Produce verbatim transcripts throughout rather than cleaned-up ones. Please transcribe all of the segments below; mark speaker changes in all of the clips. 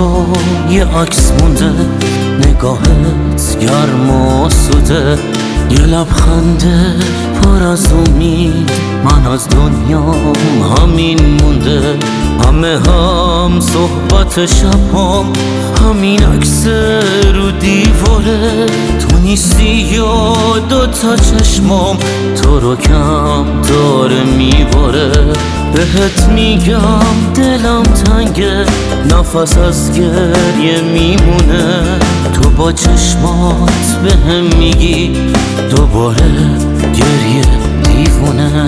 Speaker 1: تو یه عکس مونده، نگاهت گرم و آسوده، یه لبخنده پر از امید، من از دنیام همین مونده. همه هم صحبت شبام همین عکس رو دیواره، تو نیستی یا دوتا چشمام تو رو کم داره میباره. بهت میگم دلم تنگه، نفس از گریه میمونه، تو با چشمات بهم میگی دوباره گریه دیوونه.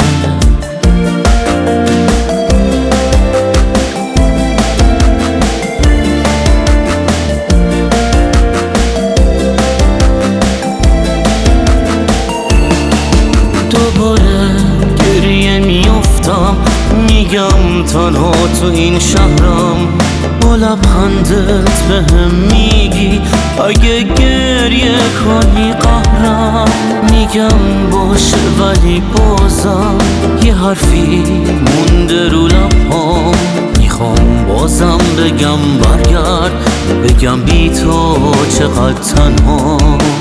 Speaker 1: دوباره گریه میافتم، میگم تنها تو این شهرم، با لبخندت بهم میگی اگه گریه کنی قهرم. میگم باشه ولی بازم یه حرفی مونده رو لبام، میخوام بازم بگم برگرد، بگم بی تو چقدر تنها.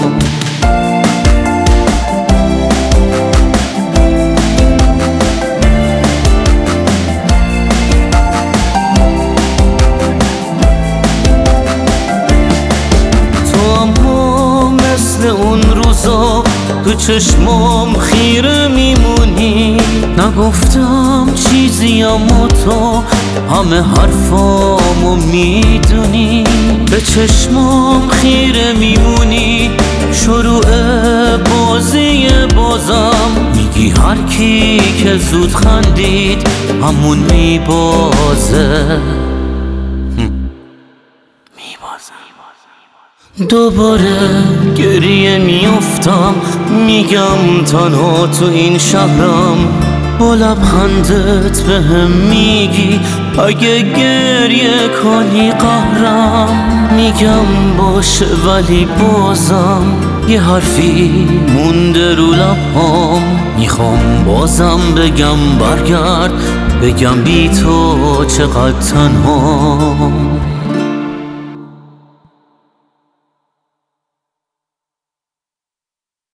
Speaker 1: اون روزا تو چشمام خیره میمونی، نگفتم چیزی اما تو همه حرفامو میدونی. به چشمام خیره میمونی، شروع بازی بازم، میگی هر کی که زود خندید همون میبازه. دوباره گریه میافتم، میگم تنها تو این شهرم، با لبخندت بهم میگی اگه گریه کنی قهرم. میگم باشه ولی بازم یه حرفی مونده رو لبام، میخوام بازم بگم برگرد، بگم بی تو چقدر تنها.